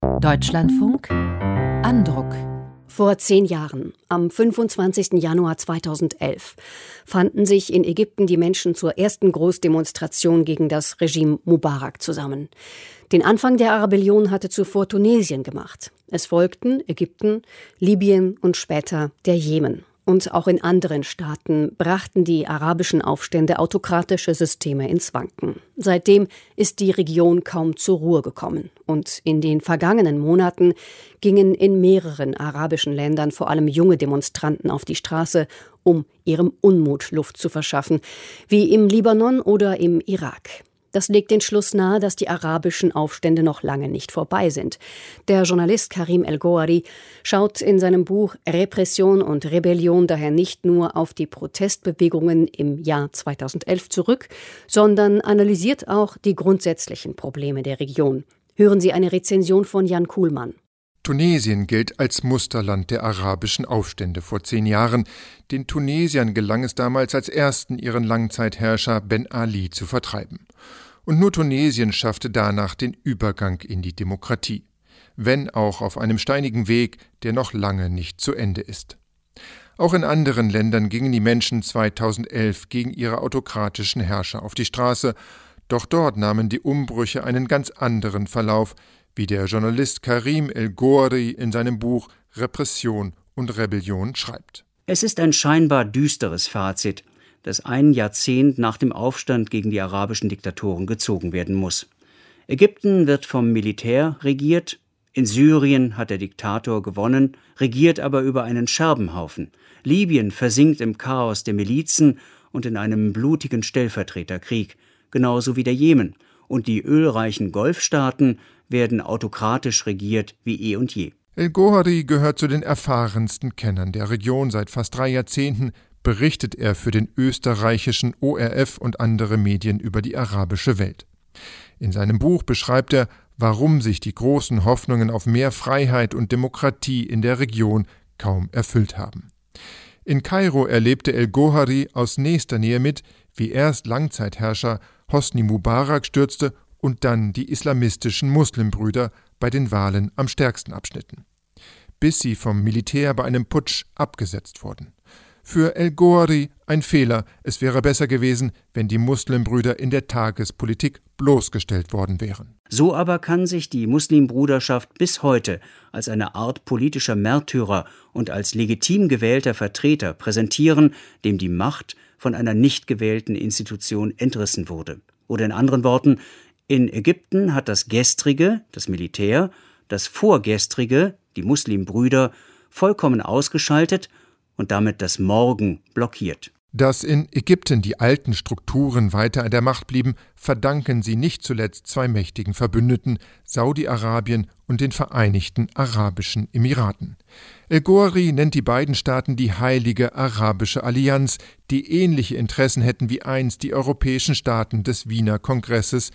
Deutschlandfunk Andruck. Vor 10 Jahren, am 25. Januar 2011, fanden sich in Ägypten die Menschen zur ersten Großdemonstration gegen das Regime Mubarak zusammen. Den Anfang der Rebellion hatte zuvor Tunesien gemacht. Es folgten Ägypten, Libyen und später der Jemen. Und auch in anderen Staaten brachten die arabischen Aufstände autokratische Systeme ins Wanken. Seitdem ist die Region kaum zur Ruhe gekommen. Und in den vergangenen Monaten gingen in mehreren arabischen Ländern vor allem junge Demonstranten auf die Straße, um ihrem Unmut Luft zu verschaffen, wie im Libanon oder im Irak. Das legt den Schluss nahe, dass die arabischen Aufstände noch lange nicht vorbei sind. Der Journalist Karim El-Gohary schaut in seinem Buch Repression und Rebellion daher nicht nur auf die Protestbewegungen im Jahr 2011 zurück, sondern analysiert auch die grundsätzlichen Probleme der Region. Hören Sie eine Rezension von Jan Kuhlmann. Tunesien gilt als Musterland der arabischen Aufstände vor 10 Jahren. Den Tunesiern gelang es damals als ersten, ihren Langzeitherrscher Ben Ali zu vertreiben. Und nur Tunesien schaffte danach den Übergang in die Demokratie. Wenn auch auf einem steinigen Weg, der noch lange nicht zu Ende ist. Auch in anderen Ländern gingen die Menschen 2011 gegen ihre autokratischen Herrscher auf die Straße. Doch dort nahmen die Umbrüche einen ganz anderen Verlauf, wie der Journalist Karim El-Gohary in seinem Buch Repression und Rebellion schreibt. Es ist ein scheinbar düsteres Fazit, das ein Jahrzehnt nach dem Aufstand gegen die arabischen Diktatoren gezogen werden muss. Ägypten wird vom Militär regiert, in Syrien hat der Diktator gewonnen, regiert aber über einen Scherbenhaufen. Libyen versinkt im Chaos der Milizen und in einem blutigen Stellvertreterkrieg, genauso wie der Jemen. Und die ölreichen Golfstaaten werden autokratisch regiert wie eh und je. El-Gohary gehört zu den erfahrensten Kennern der Region. Seit fast 3 Jahrzehnten berichtet er für den österreichischen ORF und andere Medien über die arabische Welt. In seinem Buch beschreibt er, warum sich die großen Hoffnungen auf mehr Freiheit und Demokratie in der Region kaum erfüllt haben. In Kairo erlebte El-Gohary aus nächster Nähe mit, wie erst Langzeitherrscher Hosni Mubarak stürzte und dann die islamistischen Muslimbrüder bei den Wahlen am stärksten abschnitten, bis sie vom Militär bei einem Putsch abgesetzt wurden. Für El-Gohary ein Fehler, es wäre besser gewesen, wenn die Muslimbrüder in der Tagespolitik bloßgestellt worden wären. So aber kann sich die Muslimbruderschaft bis heute als eine Art politischer Märtyrer und als legitim gewählter Vertreter präsentieren, dem die Macht von einer nicht gewählten Institution entrissen wurde. Oder in anderen Worten, in Ägypten hat das Gestrige, das Militär, das Vorgestrige, die Muslimbrüder, vollkommen ausgeschaltet und damit das Morgen blockiert. Dass in Ägypten die alten Strukturen weiter an der Macht blieben, verdanken sie nicht zuletzt 2 mächtigen Verbündeten, Saudi-Arabien und den Vereinigten Arabischen Emiraten. El-Gohary nennt die beiden Staaten die Heilige Arabische Allianz, die ähnliche Interessen hätten wie einst die europäischen Staaten des Wiener Kongresses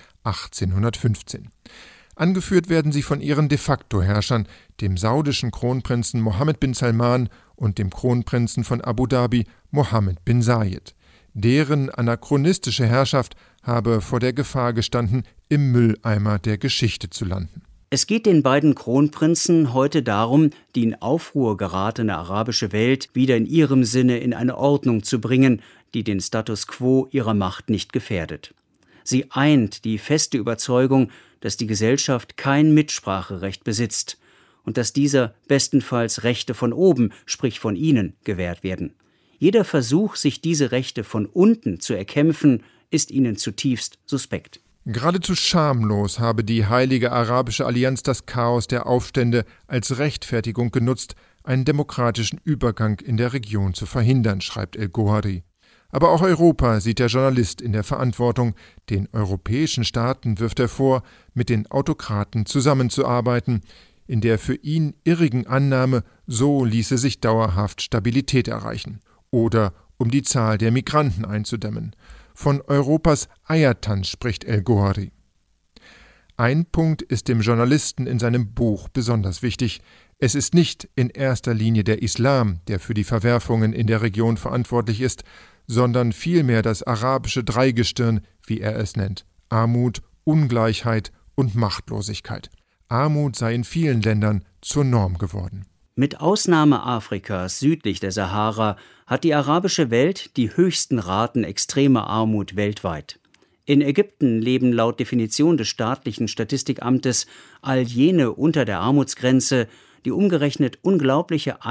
1815. Angeführt werden sie von ihren De-facto-Herrschern, dem saudischen Kronprinzen Mohammed bin Salman und dem Kronprinzen von Abu Dhabi, Mohammed bin Zayed. Deren anachronistische Herrschaft habe vor der Gefahr gestanden, im Mülleimer der Geschichte zu landen. Es geht den beiden Kronprinzen heute darum, die in Aufruhr geratene arabische Welt wieder in ihrem Sinne in eine Ordnung zu bringen, die den Status quo ihrer Macht nicht gefährdet. Sie eint die feste Überzeugung, dass die Gesellschaft kein Mitspracherecht besitzt und dass dieser bestenfalls Rechte von oben, sprich von ihnen, gewährt werden. Jeder Versuch, sich diese Rechte von unten zu erkämpfen, ist ihnen zutiefst suspekt. Geradezu schamlos habe die Heilige Arabische Allianz das Chaos der Aufstände als Rechtfertigung genutzt, einen demokratischen Übergang in der Region zu verhindern, schreibt El-Gohary. Aber auch Europa sieht der Journalist in der Verantwortung. Den europäischen Staaten wirft er vor, mit den Autokraten zusammenzuarbeiten. In der für ihn irrigen Annahme, so ließe sich dauerhaft Stabilität erreichen. Oder um die Zahl der Migranten einzudämmen. Von Europas Eiertanz spricht El-Gohary. Ein Punkt ist dem Journalisten in seinem Buch besonders wichtig. Es ist nicht in erster Linie der Islam, der für die Verwerfungen in der Region verantwortlich ist, sondern vielmehr das arabische Dreigestirn, wie er es nennt: Armut, Ungleichheit und Machtlosigkeit. Armut sei in vielen Ländern zur Norm geworden. Mit Ausnahme Afrikas südlich der Sahara hat die arabische Welt die höchsten Raten extremer Armut weltweit. In Ägypten leben laut Definition des staatlichen Statistikamtes all jene unter der Armutsgrenze, die umgerechnet unglaubliche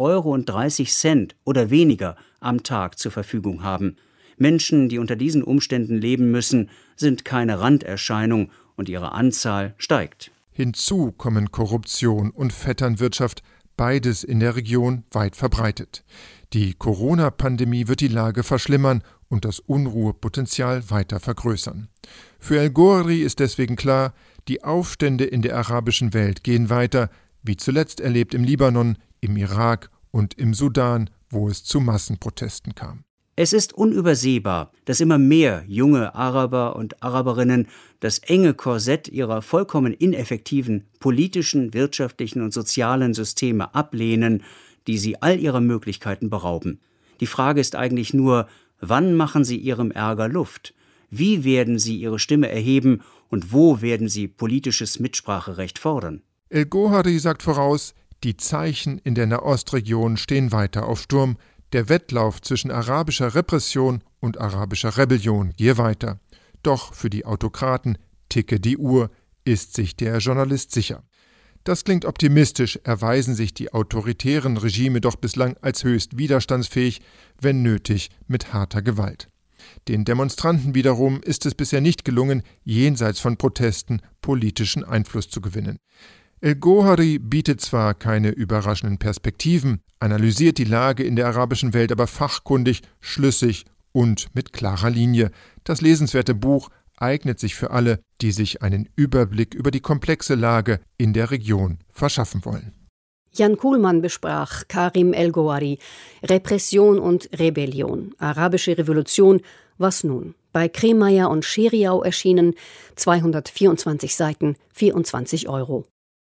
1,30 € oder weniger am Tag zur Verfügung haben. Menschen, die unter diesen Umständen leben müssen, sind keine Randerscheinung und ihre Anzahl steigt. Hinzu kommen Korruption und Vetternwirtschaft, beides in der Region weit verbreitet. Die Corona-Pandemie wird die Lage verschlimmern und das Unruhepotenzial weiter vergrößern. Für El-Ghouari ist deswegen klar, die Aufstände in der arabischen Welt gehen weiter, wie zuletzt erlebt im Libanon, im Irak und im Sudan, wo es zu Massenprotesten kam. Es ist unübersehbar, dass immer mehr junge Araber und Araberinnen das enge Korsett ihrer vollkommen ineffektiven politischen, wirtschaftlichen und sozialen Systeme ablehnen, die sie all ihrer Möglichkeiten berauben. Die Frage ist eigentlich nur, wann machen sie ihrem Ärger Luft? Wie werden sie ihre Stimme erheben und wo werden sie politisches Mitspracherecht fordern? El-Ghouari sagt voraus, die Zeichen in der Nahostregion stehen weiter auf Sturm. Der Wettlauf zwischen arabischer Repression und arabischer Rebellion gehe weiter. Doch für die Autokraten ticke die Uhr, ist sich der Journalist sicher. Das klingt optimistisch, erweisen sich die autoritären Regime doch bislang als höchst widerstandsfähig, wenn nötig mit harter Gewalt. Den Demonstranten wiederum ist es bisher nicht gelungen, jenseits von Protesten politischen Einfluss zu gewinnen. El-Ghouari bietet zwar keine überraschenden Perspektiven, analysiert die Lage in der arabischen Welt aber fachkundig, schlüssig und mit klarer Linie. Das lesenswerte Buch eignet sich für alle, die sich einen Überblick über die komplexe Lage in der Region verschaffen wollen. Jan Kuhlmann besprach Karim El-Ghouari, Repression und Rebellion, arabische Revolution, was nun? Bei Kremeyer und Scheriau erschienen, 224 Seiten, 24 €.